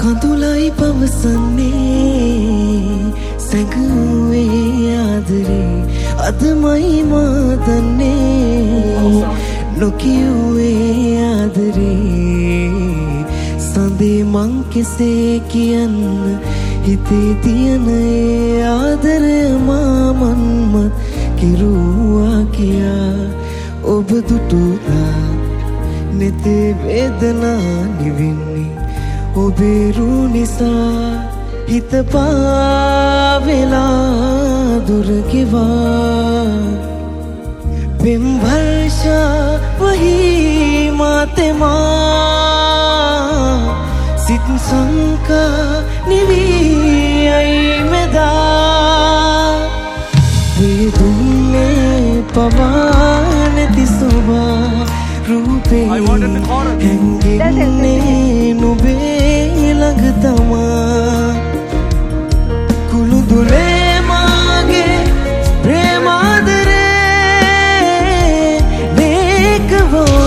කඳුලයි පවසන්නේ සැඟුවේ ආදරේ අදමයි මා දන්නේ නොකියුවේ ආදරේ සඳේ මං කෙසේ කියන්න හිතේ තියෙන ඒ ආදරය මා මන්මත් කිරුවා කියා ඔබ දුටුදා නෙතේ වේදනා නිවින්නේ ඔබේ රු නිසා හිත පාවෙලා දුර ගෙවා බෙම් වර්ෂා වහි මාතෙමා සිත් සංකා නිවියයි මෙදා වේදුන්නේ පවානති සොබා රූපේ හැංගෙන්නේ නුබේ ළඟ තමා කුළුදුලේ මාගේ ප්‍රේමාදරේ මේක